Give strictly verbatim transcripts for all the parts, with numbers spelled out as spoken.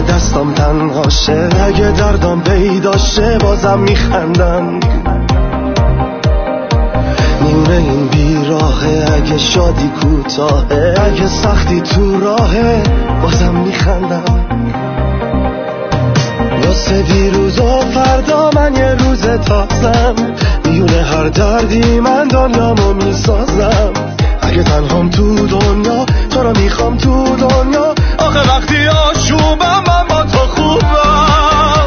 اگه دستم تنهاشه، اگه دردم پیداشه، بازم میخندم. نیمه این بیراهه، اگه شادی کوتاهه، اگه سختی تو راهه، بازم میخندم. واسه دیروز و فردا من یه روز تازم، میونه هر دردی من دنیامو میسازم. اگه تنهام تو دنیا، تو رو میخوام تو دنیا. آخه وقتی آشوبم من با تو خوبم.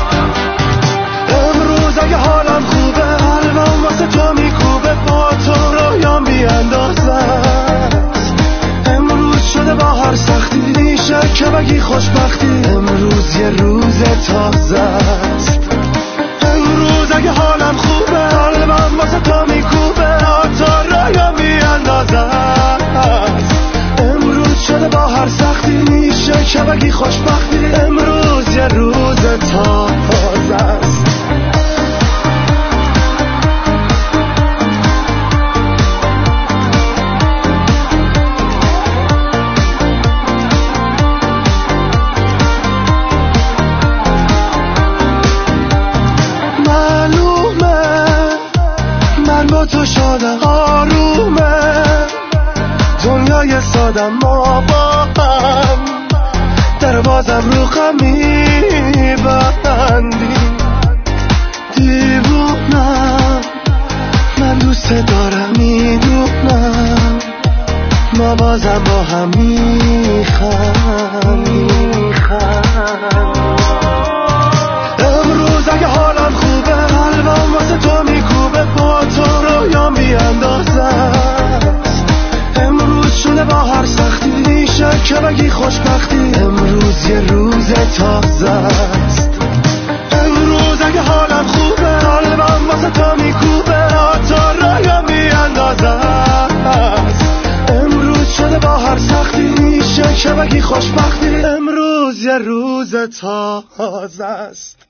امروز اگه حالم خوبه، قلبم واسه تو میکوبه، با تو رویام بیاندازه است. امروز شده با هر سختی، میشه که بگی خوشبختی. امروز یه روز تازه است. امروز اگه حالم خوبه، قلبم واسه تو میکوبه، با تو رویام بیاندازه است. امروز شده با هر سختی، میشه که بگی خوشبختی. امروز یه روز تازه است. تو شادم، آرومه دنیای سادم، ما با هم در بازم رو خم میبندیم. دیوونم من دوست دارم، میدونم ما بازم با هم میخندیم. امروز اگه حالم خوبه، قلبم واسه تو میکوبه، با تو رویام بیاندازه است. امروز شده با هر سختی، میشه که بگی خوشبختی. امروز یه روز تازه است. امروز اگه حالم خوبه، قلبم واسه تو میکوبه، با تو رویام بیاندازه است. امروز شده با هر سختی، میشه که بگی خوشبختی. امروز یه روز تازه است.